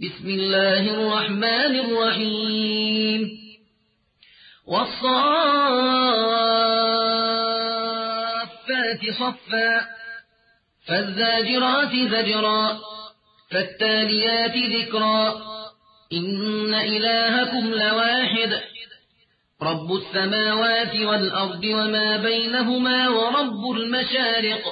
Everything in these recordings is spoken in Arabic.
بسم الله الرحمن الرحيم والصافات صفا فالزاجرات زجرا فالتاليات ذكرا إن إلهكم لواحد رب السماوات والأرض وما بينهما ورب المشارق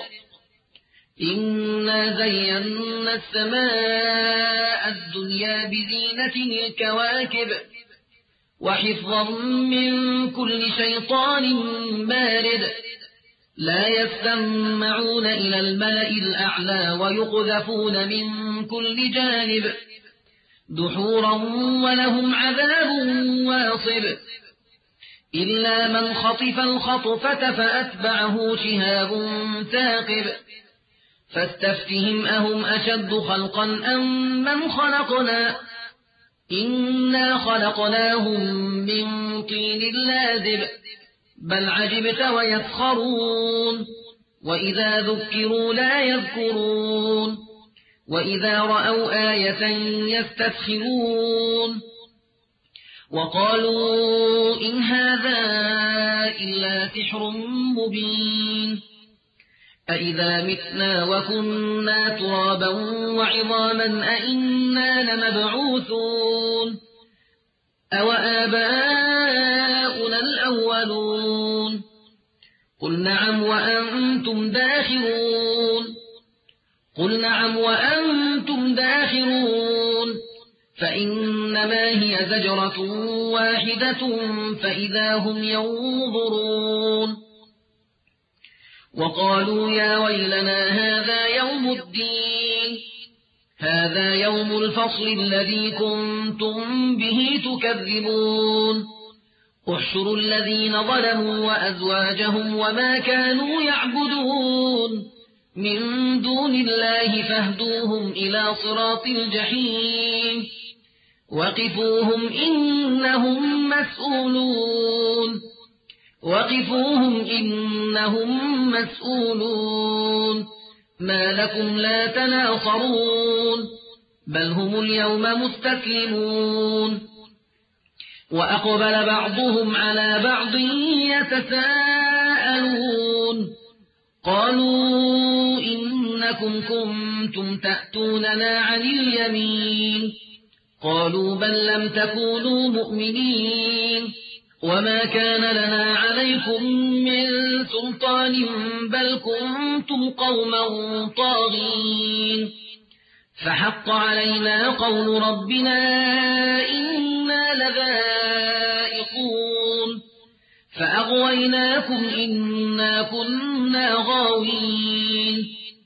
إنا زينا السماء الدنيا بزينة الكواكب وحفظا من كل شيطان مارد لا يستمعون إلى الملأ الأعلى ويقذفون من كل جانب دحورا ولهم عذاب واصب إلا من خطف الخطفة فأتبعه شهاب ثاقب فاستفتهم أهم أشد خلقا أم من خلقنا إنا خلقناهم من طين لازب بل عجبت ويسخرون وإذا ذكروا لا يذكرون وإذا رأوا آية يستسخرون وقالوا إن هذا إلا سحر مبين أإذا متنا وكنا ترابا وعظاما أإنا لمبعوثون أو آباؤنا الأولون قل نعم وأنتم داخرون فإنما هي زجرة واحدة فإذا هم ينظرون وقالوا يا ويلنا هذا يوم الفصل الذي كنتم به تكذبون احشروا الذين ظلموا وأزواجهم وما كانوا يعبدون من دون الله فاهدوهم إلى صراط الجحيم وقفوهم إنهم مسؤولون ما لكم لا تناصرون بل هم اليوم مستسلمون وأقبل بعضهم على بعض يتساءلون قالوا إنكم كنتم تأتوننا عن اليمين قالوا بل لم تكونوا مؤمنين وما كان لنا عليكم من سلطان بل كنتم قوما طاغين فحق علينا قول ربنا إنا لذائقون فأغويناكم إنا كنا غاوين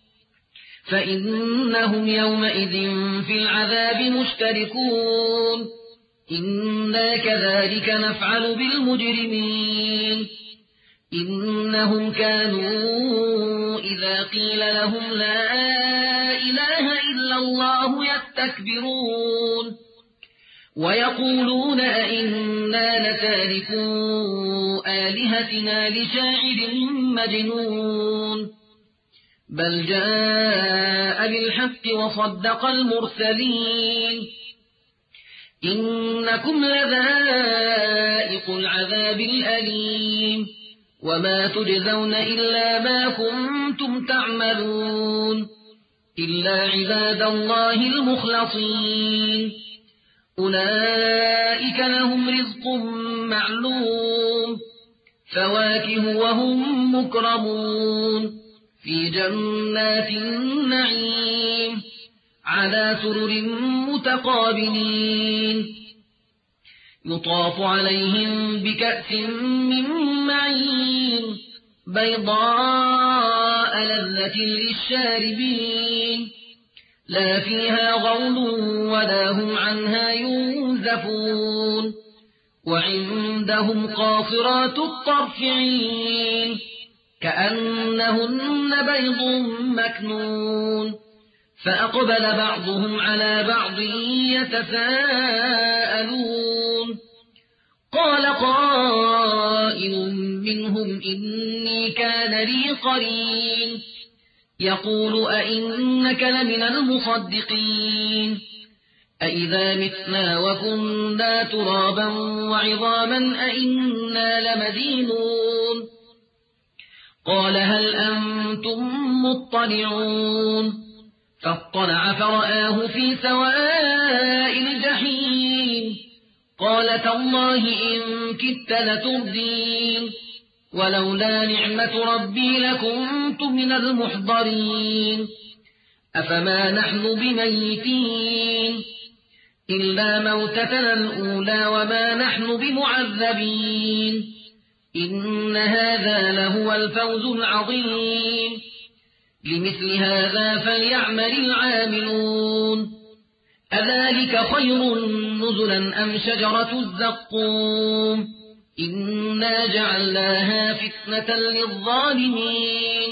فإنهم يومئذ في العذاب مشتركون إنا كذلك نفعل بالمجرمين إنهم كانوا إذا قيل لهم لا إله إلا الله يستكبرون ويقولون أئنا لتاركو آلهتنا لشاعر مجنون بل جاء بالحق وصدق المرسلين إنكم لذائق العذاب الأليم وما تجزون إلا ما كنتم تعملون إلا عباد الله المخلصين أولئك لهم رزق معلوم فواكه وهم مكرمون في جنات النعيم على سرر متقابلين يطاف عليهم بكأس من معين بيضاء لذة للشاربين لا فيها غول ولا هم عنها ينزفون وعندهم قاصرات الطرف عين كأنهن بيض مكنون فأقبل بعضهم على بعض يتساءلون قال قائل منهم إني كان لي قرين يقول أئنك لمن المصدقين أإذا متنا وكنا ترابا وعظاما أإنا لمدينون قال هل أنتم مطلعون فاطلع فرآه في سواء الجحيم قال تالله إن كدت لتردين ولولا نعمة ربي لكنت من المحضرين أفما نحن بميتين إلا موتتنا الأولى وما نحن بمعذبين إن هذا لهو الفوز العظيم لمثل هذا فليعمل العاملون أذلك خير نزلا أم شجرة الزقوم إنا جعلناها فتنة للظالمين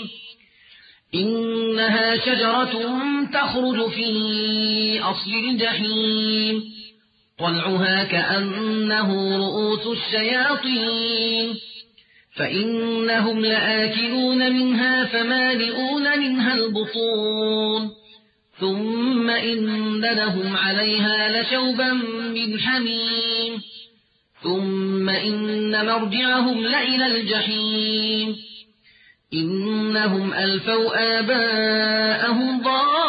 إنها شجرة تخرج في أصل الجحيم طلعها كأنه رؤوس الشياطين فإنهم لآكلون منها فمالئون منها البطون ثم إن لهم عليها لشوبا من حميم ثم إن مرجعهم لإلى الجحيم إنهم ألفوا آباءهم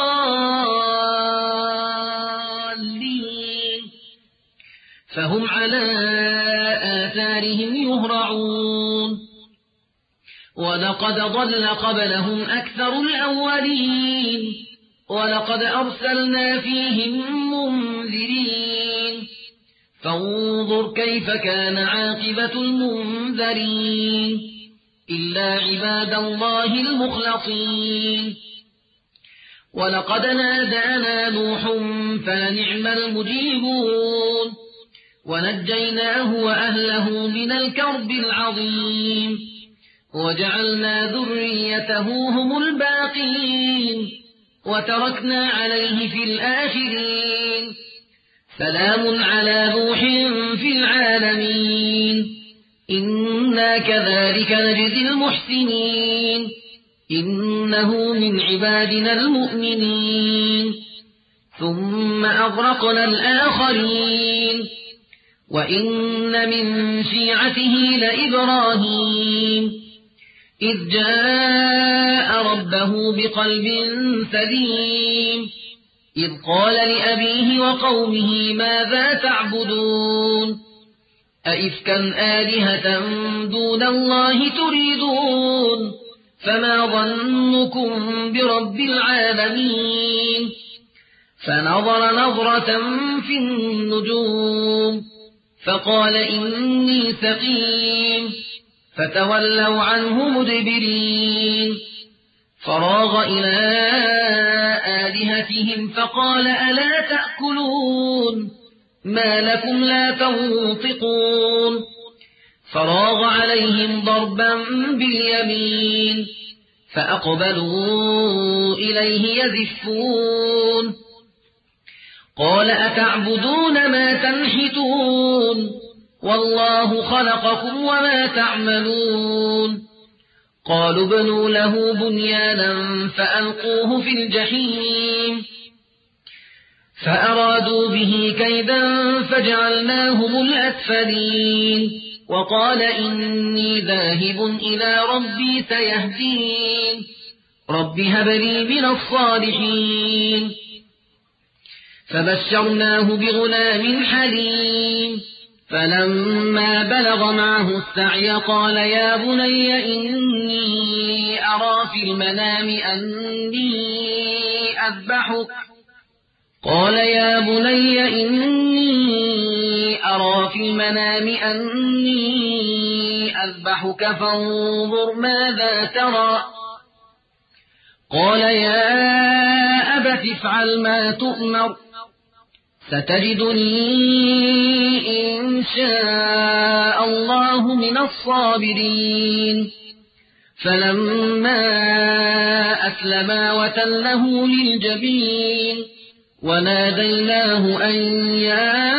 ضالين فهم على آثارهم يهرعون ولقد ضل قبلهم أكثر الأولين ولقد أرسلنا فيهم منذرين فانظر كيف كان عاقبة المنذرين إلا عباد الله المخلصين ولقد نادانا نوح فنعم المجيبون ونجيناه وأهله من الكرب العظيم وجعلنا ذريته هم الباقين وتركنا عليه في الآخرين سلام على نوح في العالمين إنا كذلك نجزي المحسنين إنه من عبادنا المؤمنين ثم أغرقنا الآخرين وإن من شيعته لإبراهيم إذ جاء ربه بقلب سليم إذ قال لأبيه وقومه ماذا تعبدون أئفكا آلهة دون الله تريدون فما ظنكم برب العالمين فنظر نظرة في النجوم فقال إني سقيم فتولوا عنه مدبرين فراغ إلى آلهتهم فقال ألا تأكلون ما لكم لا تنطقون فراغ عليهم ضربا باليمين فأقبلوا إليه يزفون قال أتعبدون ما تنحتون والله خلقكم وما تعملون قالوا بنوا له بنيانا فألقوه في الجحيم فأرادوا به كيدا فجعلناهم الأسفلين وقال إني ذاهب إلى ربي سيهدين رب هب لي من الصالحين فبشرناه بغلام حليم فلما بلغ معه السعي قال يا بني إني أرى في المنام أني أذبحك فانظر ماذا ترى قال يا أبت افعل ما تؤمر ستجدني إن شاء الله من الصابرين فلما أسلما وتله للجبين وناديناه أن يا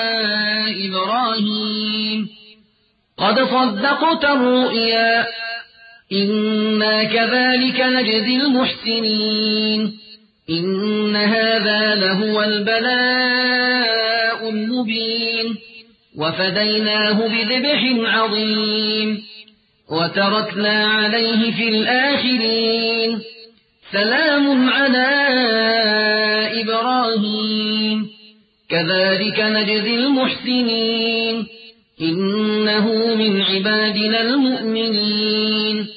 إبراهيم قد صدقت الرؤيا إنا كذلك نجزي المحسنين إن هذا لهو البلاء المبين وفديناه بذبح عظيم وتركنا عليه في الآخرين سلام على إبراهيم كذلك نجزي المحسنين إنه من عبادنا المؤمنين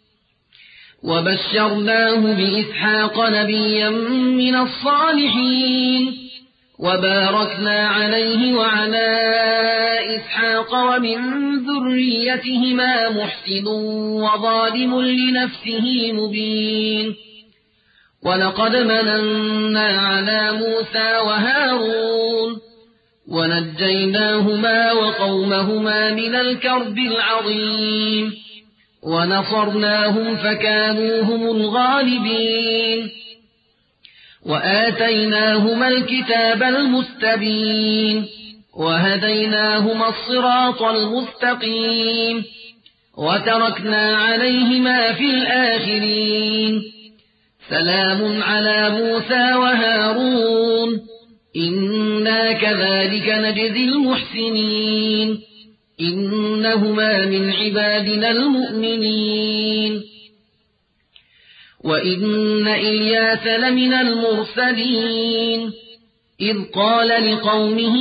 وبشرناه بإسحاق نبيا من الصالحين وباركنا عليه وعلى إسحاق ومن ذريتهما محسن وظالم لنفسه مبين ولقد مننا على موسى وهارون ونجيناهما وقومهما من الكرب العظيم ونصرناهم فكانوا هم الغالبين وآتيناهما الكتاب المستبين وهديناهما الصراط المستقيم وتركنا عليهما في الآخرين سلام على موسى وهارون إنا كذلك نجزي المحسنين إنهما من عبادنا المؤمنين وإن إلياس لمن المرسلين إذ قال لقومه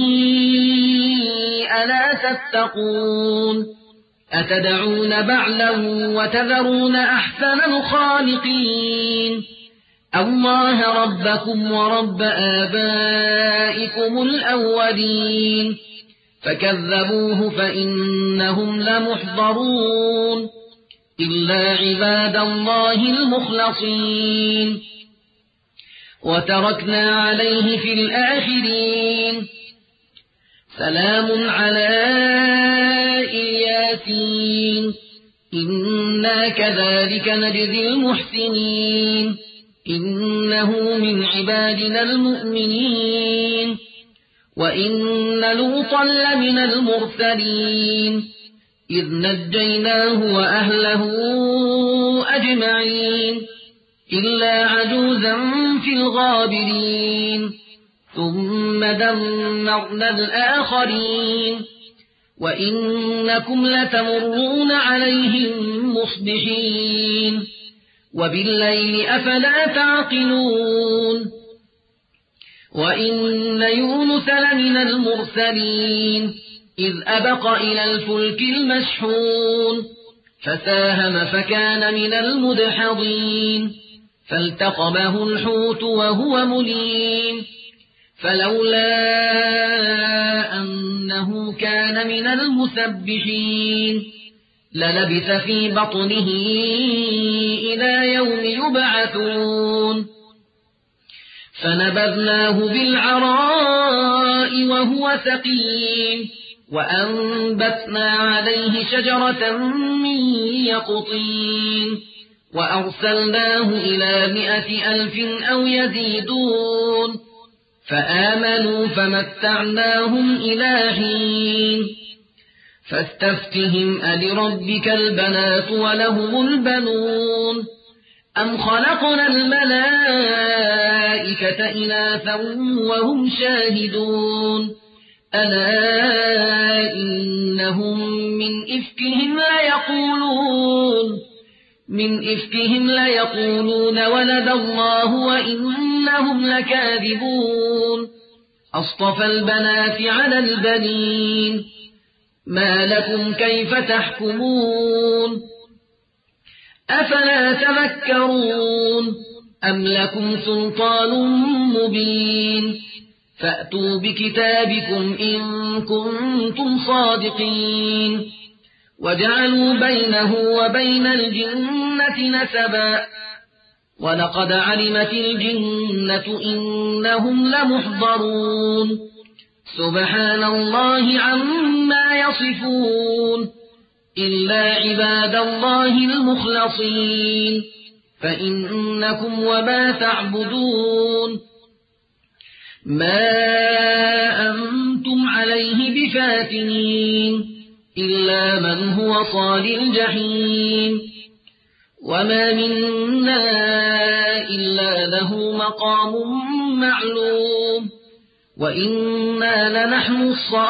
ألا تتقون أتدعون بعلا وتذرون أحسن الخالقين الله ربكم ورب آبائكم الأولين فكذبوه فإنهم لمحضرون إلا عباد الله المخلصين وتركنا عليه في الآخرين سلام على إلياسين إنا كذلك نجزي المحسنين إنه من عبادنا المؤمنين وإن لوطا لمن المرسلين إذ نجيناه وأهله أجمعين إلا عجوزا في الغابرين ثم دمرنا الآخرين وإنكم لتمرون عليهم مصبحين وبالليل أفلا تعقلون وإن يونس لمن المرسلين إذ أبق إلى الفلك المشحون فساهم فكان من المدحضين فالتقمه الحوت وهو مليم فلولا أنه كان من المسبحين للبث في بطنه إلى يوم يبعثون فنبذناه بالعراء وهو سقيم وأنبتنا عليه شجرة من يقطين وأرسلناه إلى 100,000 أو يزيدون فآمنوا فمتعناهم إلى حين فاستفتهم ألربك البنات ولهم البنون أم خلقنا الملائكة إناثا وهم شاهدون ألا إنهم من إفكهم ليقولون ولد الله وإنهم لكاذبون أصطفى البنات على البنين ما لكم كيف تحكمون أفلا تذكرون أم لكم سلطان مبين فأتوا بكتابكم إن كنتم صادقين وجعلوا بينه وبين الجنة نسبا ولقد علمت الجنة إنهم لمحضرون سبحان الله عما يصفون إلا عباد الله المخلصين فإنكم وما تعبدون ما أنتم عليه بفاتنين إلا من هو صال الجحيم وما منا إلا له مقام معلوم وإنا لنحن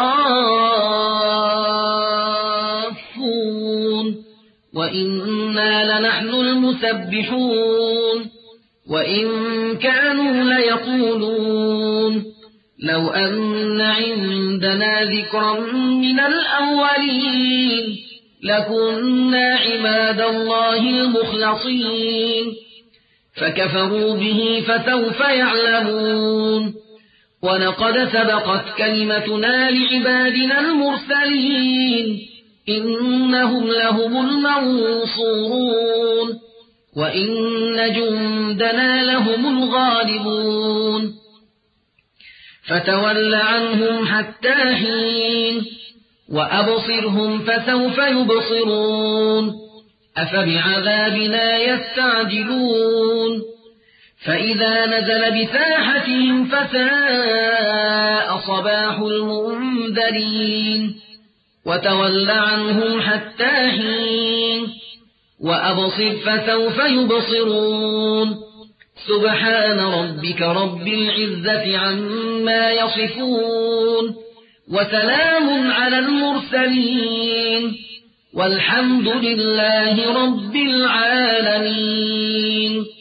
الصافون وإنا لنحن المسبحون وإن كانوا ليقولون لو أن عندنا ذكرا من الأولين لكنا عباد الله المخلصين فكفروا به فسوف يعلمون ولقد سبقت كلمتنا لعبادنا المرسلين إنهم لهم المنصورون وإن جندنا لهم الغالبون فتول عنهم حتى حين وأبصرهم فسوف يبصرون أفبعذابنا يستعجلون فإذا نزل بساحتهم فساء صباح المنذرين وتول عنهم حتى حين وأبصر فسوف يبصرون سبحان ربك رب العزة عما يصفون وسلام على المرسلين والحمد لله رب العالمين.